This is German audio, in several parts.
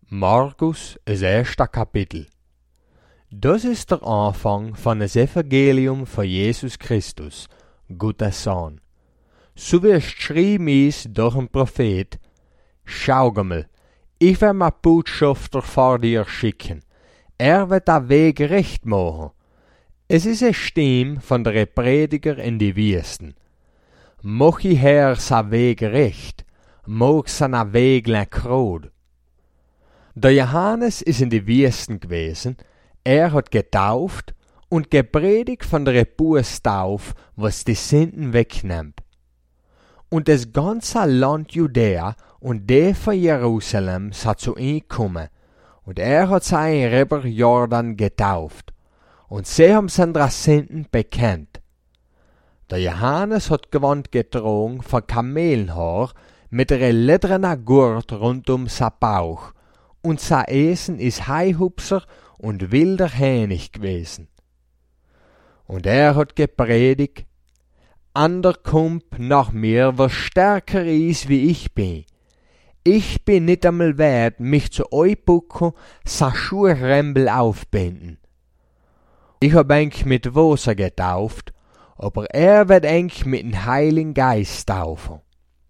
Markus, das erste Kapitel. Das ist der Anfang von das Evangelium von Jesus Christus, Gottes Sohn. So wie es geschrieben ist durch einen Prophet: Schau mal, ich werde meinen Botschafter vor dir schicken. Er wird den Weg recht machen. Es ist eine Stimme von der Prediger in die Wüsten. Mach ich Herr sein Weg recht, mach seinen Weg krod. Der Johannes ist in die Wüsten gewesen, er hat getauft und gepredigt von der Bußtauf, was die Sünden wegnimmt. Und das ganze Land Judäa und der von Jerusalem sind zu ihm gekommen, und er hat seinen River Jordan getauft, und sie haben seine Sünden bekannt. Der Johannes hat Gewand getragen von Kamelenhaar mit einer ledrenen Gurt rund um sein Bauch, und sein Essen ist Haihupser und wilder Hähnig gewesen. Und er hat gepredigt: Ander kommt nach mir, was stärker ist wie ich bin. Ich bin nicht einmal wert, mich zu euch bucken, sa Schuhrembel aufbinden. Ich hab eigentlich mit Wasser getauft, aber er wird eigentlich mit dem Heiligen Geist taufen.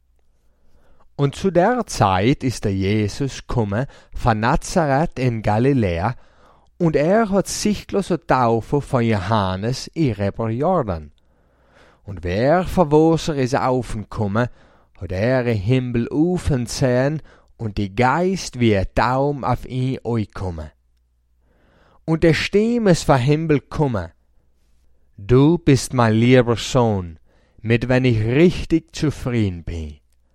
Und zu der Zeit ist der Jesus gekommen von Nazareth in Galiläa, und er hat sichtlos Taufe von Johannes in River Jordan. Und wer von Wasser ist aufgekommen, hat er den Himmel offen gesehen und die Geist wie ein Taum auf ihn gekommen. Und der Stimme ist vom Himmel gekommen: Du bist mein lieber Sohn, mit wenn ich richtig zufrieden bin.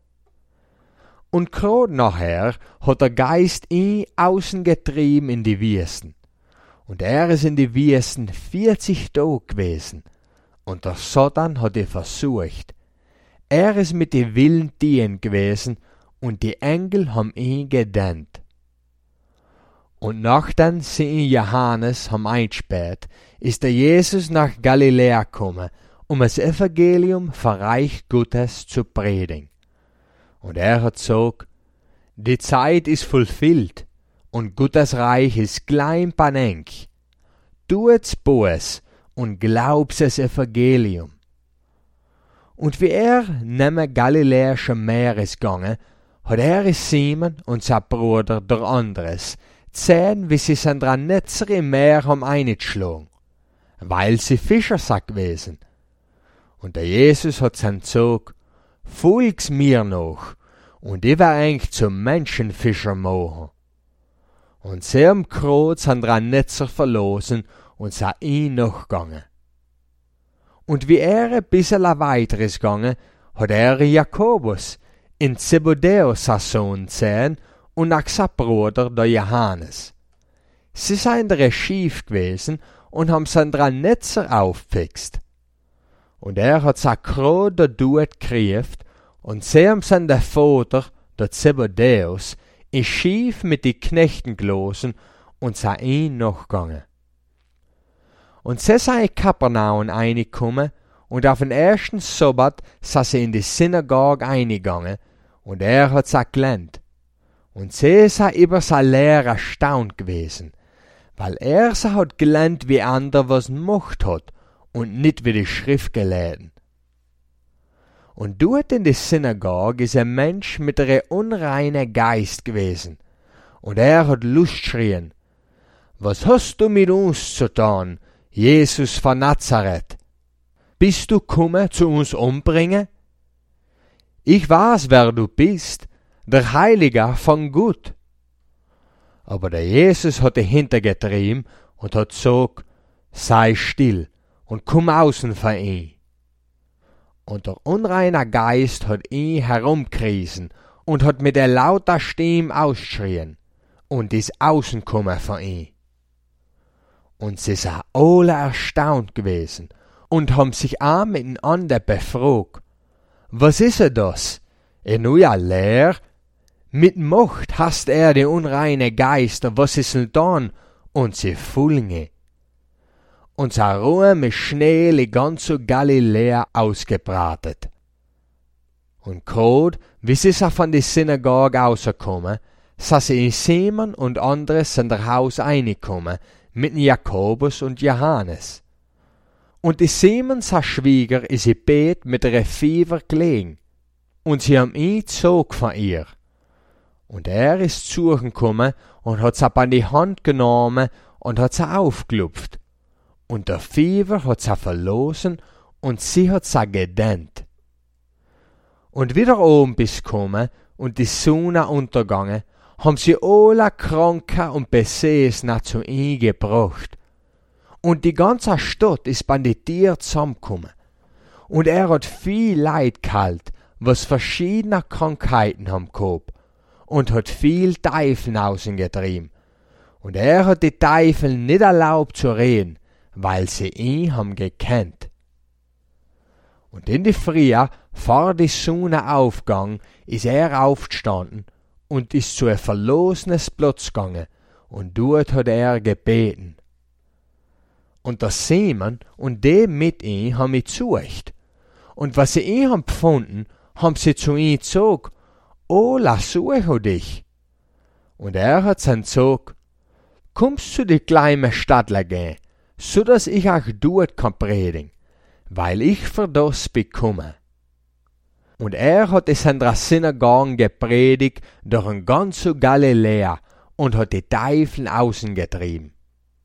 Und grad nachher hat der Geist ihn außen getrieben in die Wüsten. Und er ist in die Wüsten 40 Tage gewesen. Und der Satan hat ihn versucht. Er ist mit den wilden Tieren gewesen, und die Engel haben ihn gedient. Und nachdem sie ihn Johannes haben eingesperrt, ist der Jesus nach Galiläa gekommen, um das Evangelium vom Reich Gottes zu predigen. Und er hat gesagt: Die Zeit ist vollfüllt, und Gottes Reich ist klein panenk. Tut's Buß und glaub's das Evangelium. Und wie er neben Galiläischen Meer ist gegangen, hat er Simon und sein Bruder der Andres gesehen, wie sie sein Netzer im Meer haben eingeschlagen, weil sie Fischer sind gewesen. Und der Jesus hat sein gesagt: Folg's mir noch, und ich werde eigentlich zum Menschenfischer machen. Und sie haben grad seine Netzer verlosen und sind ihn nachgegangen. Und wie er ein bisschen weiter ist gegangen, hat er Jakobus in Zebedäus Sohn gesehen und nach seinem Bruder der Johannes. Sie seien der schief gewesen und haben seine Netzer aufgefixt. Und er hat sich grad dort gekriegt, und sie haben seinen Vater, der Zebedäus, in Schiff mit die Knechten gelosen und sind ihn nachgegangen. Und sie sind in Kapernaum reingekommen, und auf den ersten Sabbat sind sie in die Synagoge eingegangen, und er hat sie gelernt. Und sie sind über seine Lehre erstaunt gewesen, weil er sie hat gelernt wie andere, was Macht hat, und nicht wie die Schriftgelehrten. Und dort in der Synagoge ist ein Mensch mit einem unreinen Geist gewesen, und er hat Lust geschrien: Was hast du mit uns zu tun, Jesus von Nazareth? Bist du gekommen, zu uns umbringen? Ich weiß, wer du bist, der Heilige von Gott. Aber der Jesus hat ihn hintergetrieben und hat gesagt: Sei still und komm außen von ihm. Und der unreine Geist hat ihn herumgerissen und hat mit der lauter Stimme ausgeschrien und ist außen gekommen von ihm. Und sie sind alle erstaunt gewesen und haben sich auch miteinander befragt: Was ist das? Eine neue Lehre? Mit Macht hasst er die unreine Geister, was ist denn dann? Und sie folgen. Und sein Ruhm ist schnell in ganz Galiläa ausgebreitet. Und grad, wie sie von der Synagoge rausgekommen, sa sie Simon und andere sind der Haus reingekommen, mit Jakobus und Johannes. Und die Simon, sa Schwieger, is im Bett mit ihrer Fieber gelegen, und sie haben ihn zog von ihr. Und er ist zu ihr gekommen und hat sie an die Hand genommen und hat sie aufgelupft. Und der Fieber hat sie verlosen und sie hat sie gedämmt. Und wieder oben bis gekommen und die Sonne untergangen, haben sie alle Kranken und Besessenen zu ihm gebracht. Und die ganze Stadt ist bei den Tieren zusammengekommen. Und er hat viel Leid gehabt, was verschiedene Krankheiten haben gehabt, und hat viel Teufel ausgetrieben. Und er hat die Teufel nicht erlaubt zu reden, weil sie ihn haben gekannt. Und in die Früh, vor die Sonne aufgang, ist er aufgestanden und ist zu einem verlosenes Platz gegangen, und dort hat er gebeten. Und der Simon und die mit ihm haben ihn gesucht. Und was sie ihn haben gefunden, haben sie zu ihm gezogen. Oh, lass suche dich. Und er hat sein Zog, kommst zu die kleine Stadtler gehen, so dass ich auch dort kann predigen, weil ich für das bekomme. Und er hat es in der Synagogen gepredigt durch ein ganzes Galiläa und hat die Teufel außen getrieben.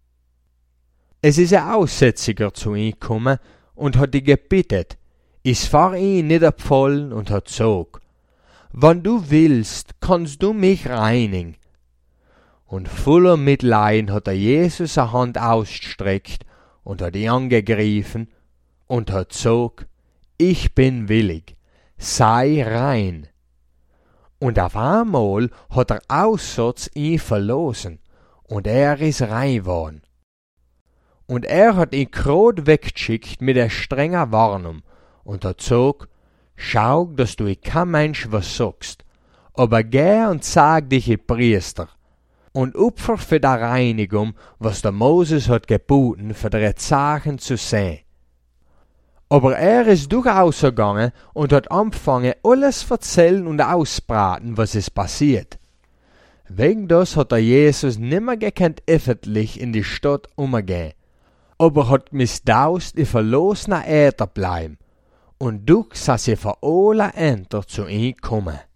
Es ist ein Aussätziger zu ihm gekommen und hat ihn gebittet, ist vor ihn niedergefallen und hat gesagt, wenn du willst, kannst du mich reinigen. Und voller Mitleid hat er Jesus eine Hand ausgestreckt und hat ihn angegriffen und hat gesagt, ich bin willig, sei rein. Und auf einmal hat der Aussatz ihn verlosen und er ist rein geworden. Und er hat ihn grad weggeschickt mit der strengen Warnung und hat gesagt, schau, dass du kein Mensch was sagst, aber geh und sag dich in Priester und opfer für die Reinigung, was der Moses hat geboten, für die Zeichen zu sehen. Aber er ist durchaus gegangen und hat angefangen, alles erzählen und ausbraten, was ist passiert. Wegen das hat der Jesus nimmer gekannt öffentlich in die Stadt umgehen, aber hat missdaust in verlosener Äther bleiben, und durch sa sie vor alle Ämter zu ihm kommen.